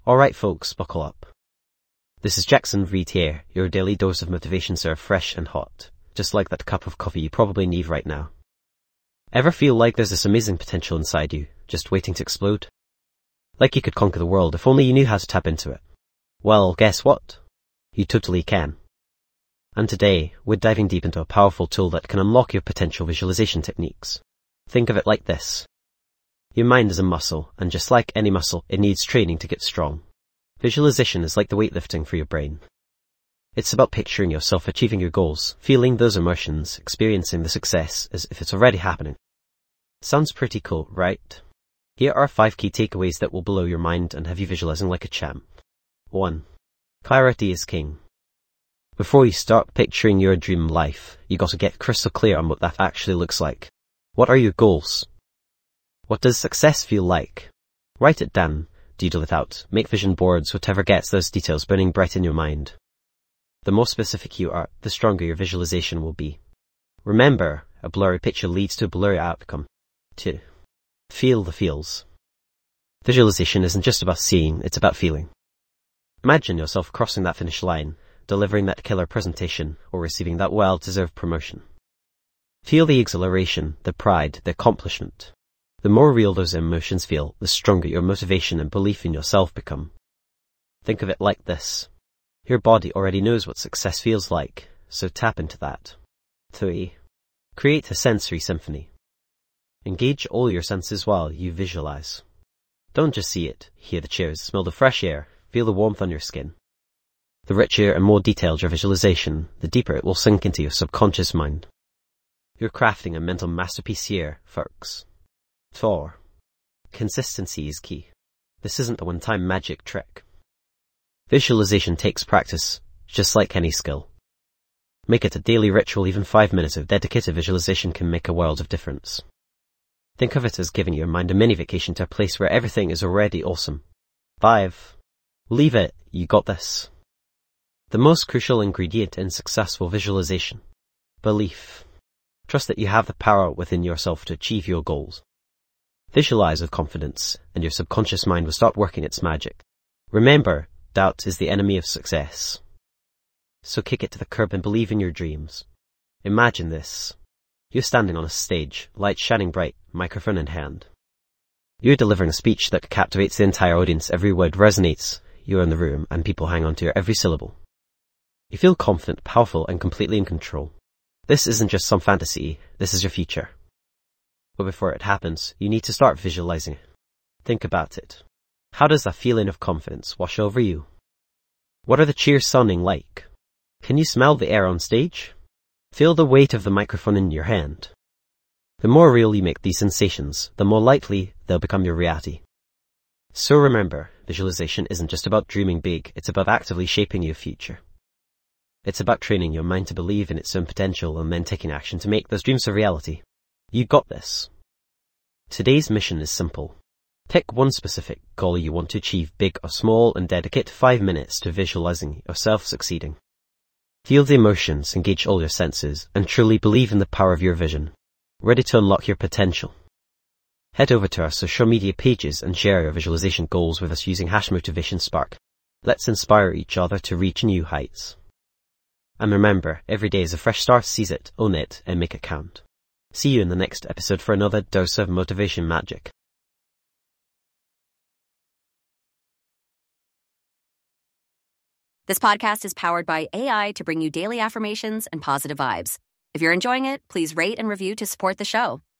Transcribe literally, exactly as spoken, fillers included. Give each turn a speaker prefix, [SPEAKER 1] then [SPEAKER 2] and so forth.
[SPEAKER 1] Alright folks, buckle up. This is Jackson Reed here, your daily dose of motivation served fresh and hot, just like that cup of coffee you probably need right now. Ever feel like there's this amazing potential inside you, just waiting to explode? Like you could conquer the world if only you knew how to tap into it. Well, guess what? You totally can. And today, we're diving deep into a powerful tool that can unlock your potential visualization techniques. Think of it like this. Your mind is a muscle, and just like any muscle, it needs training to get strong. Visualization is like the weightlifting for your brain. It's about picturing yourself achieving your goals, feeling those emotions, experiencing the success as if it's already happening. Sounds pretty cool, right? Here are five key takeaways that will blow your mind and have you visualizing like a champ. one. Clarity is king. Before you start picturing your dream life, you gotta get crystal clear on what that actually looks like. What are your goals? What does success feel like? Write it down, doodle it out, make vision boards, whatever gets those details burning bright in your mind. The more specific you are, the stronger your visualization will be. Remember, a blurry picture leads to a blurry outcome. two. Feel the feels. Visualization isn't just about seeing, it's about feeling. Imagine yourself crossing that finish line, delivering that killer presentation, or receiving that well-deserved promotion. Feel the exhilaration, the pride, the accomplishment. The more real those emotions feel, the stronger your motivation and belief in yourself become. Think of it like this. Your body already knows what success feels like, so tap into that. three. Create a sensory symphony. Engage all your senses while you visualize. Don't just see it, hear the cheers, smell the fresh air, feel the warmth on your skin. The richer and more detailed your visualization, the deeper it will sink into your subconscious mind. You're crafting a mental masterpiece here, folks. four. Consistency is key. This isn't a one-time magic trick. Visualization takes practice, just like any skill. Make it a daily ritual. Even five minutes of dedicated visualization can make a world of difference. Think of it as giving your mind a mini vacation to a place where everything is already awesome. five. Leave it, you got this. The most crucial ingredient in successful visualization. Belief. Trust that you have the power within yourself to achieve your goals. Visualize with confidence, and your subconscious mind will start working its magic. Remember, doubt is the enemy of success. So kick it to the curb and believe in your dreams. Imagine this. You're standing on a stage, lights shining bright, microphone in hand. You're delivering a speech that captivates the entire audience. Every word resonates. You're in the room, and people hang on to your every syllable. You feel confident, powerful, and completely in control. This isn't just some fantasy, this is your future. But before it happens, you need to start visualizing it. Think about it. How does that feeling of confidence wash over you? What are the cheers sounding like? Can you smell the air on stage? Feel the weight of the microphone in your hand. The more real you make these sensations, the more likely they'll become your reality. So remember, visualization isn't just about dreaming big, it's about actively shaping your future. It's about training your mind to believe in its own potential and then taking action to make those dreams a reality. You got this. Today's mission is simple. Pick one specific goal you want to achieve, big or small, and dedicate five minutes to visualizing yourself succeeding. Feel the emotions, engage all your senses, and truly believe in the power of your vision. Ready to unlock your potential? Head over to our social media pages and share your visualization goals with us using hash motivation spark. Let's inspire each other to reach new heights. And remember, every day is a fresh start. Seize it, own it, and make it count. See you in the next episode for another dose of motivation magic.
[SPEAKER 2] This podcast is powered by A I to bring you daily affirmations and positive vibes. If you're enjoying it, please rate and review to support the show.